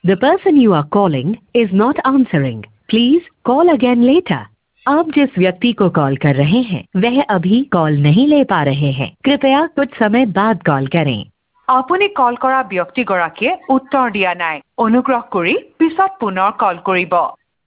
The person you are calling is not answering. Please call again later. आप जिस व्यक्ति को कॉल कर रहे हैं वह अभी कॉल नहीं ले पा रहे हैं। कृपया कुछ समय बाद कॉल करें। আপুনি কল কৰা ব্যক্তিগৰাকীয়ে উত্তৰ দিয়া নাই। অনুগ্ৰহ কৰি পিছত পুনৰ কল কৰিব।